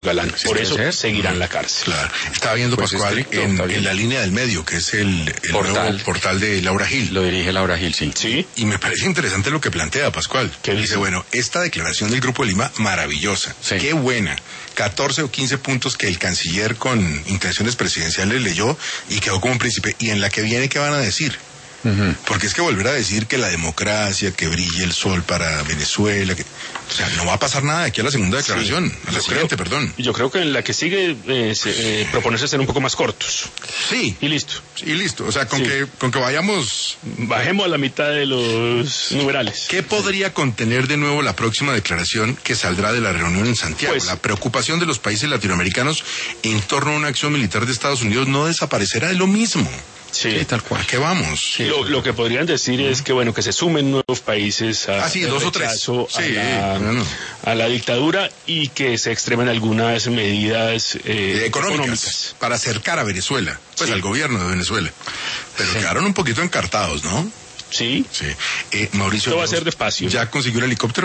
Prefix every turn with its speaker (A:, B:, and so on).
A: Galán. Por eso seguirá en la cárcel.
B: Claro. Estaba viendo, pues Pascual, en la línea del medio, que es el nuevo portal de Laura Gil.
C: Lo dirige Laura Gil, sí.
A: Sí.
B: Y me parece interesante lo que plantea Pascual.
A: ¿Qué
B: dice? Bueno, esta declaración del Grupo de Lima, maravillosa. Sí. Qué buena. 14 o 15 puntos que el canciller con intenciones presidenciales leyó y quedó como un príncipe. Y en la que viene, ¿qué van a decir? Porque es que volver a decir que la democracia, que brille el sol para Venezuela, o sea, no va a pasar nada de aquí a la segunda declaración, a la siguiente, perdón.
A: Yo creo que en la que sigue proponerse ser un poco más cortos.
B: Sí.
A: Y listo.
B: Y listo, o sea, con que vayamos...
A: Bajemos a la mitad de los numerales.
B: ¿Qué podría contener de nuevo la próxima declaración que saldrá de la reunión en Santiago? Pues, la preocupación de los países latinoamericanos en torno a una acción militar de Estados Unidos no desaparecerá de lo mismo.
A: Sí,
B: tal cual. ¿A qué vamos?
A: Sí, lo que podrían decir es que, bueno, que se sumen nuevos países a
B: dos o tres.
A: A la dictadura y que se extremen algunas medidas económicas
B: para acercar a Venezuela, pues al gobierno de Venezuela. Pero quedaron un poquito encartados, ¿no?
A: Sí.
B: Mauricio,
A: esto va a ser despacio.
B: ¿Ya consiguió el helicóptero?